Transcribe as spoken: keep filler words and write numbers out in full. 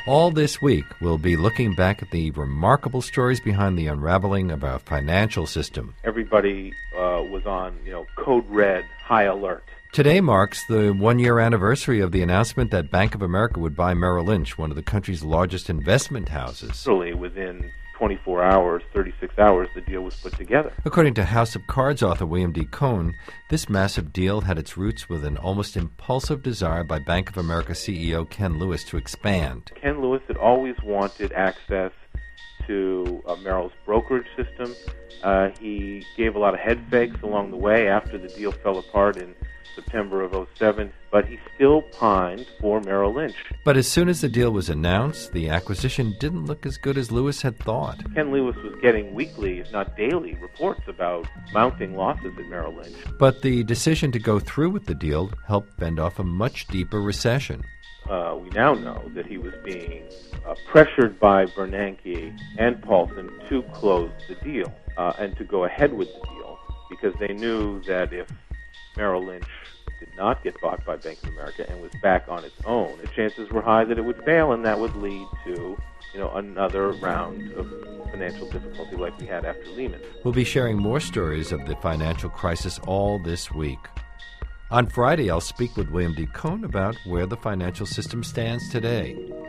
All this week, we'll be looking back at the remarkable stories behind the unraveling of our financial system. Everybody uh, was on, you know, code red, high alert. Today marks the one-year anniversary of the announcement that Bank of America would buy Merrill Lynch, one of the country's largest investment houses. Literally within twenty-four hours, thirty-six hours, the deal was put together. According to House of Cards author William D. Cohn, this massive deal had its roots with an almost impulsive desire by Bank of America C E O Ken Lewis to expand. Ken Lewis had always wanted access to uh, Merrill's brokerage system. Uh, he gave a lot of head fakes along the way after the deal fell apart in September of oh seven, but he still pined for Merrill Lynch. But as soon as the deal was announced, the acquisition didn't look as good as Lewis had thought. Ken Lewis was getting weekly, if not daily, reports about mounting losses at Merrill Lynch. But the decision to go through with the deal helped fend off a much deeper recession. Uh, we now know that he was being uh, pressured by Bernanke and Paulson to close the deal uh, and to go ahead with the deal, because they knew that if Merrill Lynch did not get bought by Bank of America and was back on its own, the chances were high that it would fail, and that would lead to, you know, another round of financial difficulty like we had after Lehman. We'll be sharing more stories of the financial crisis all this week. On Friday, I'll speak with William D. Cohn about where the financial system stands today.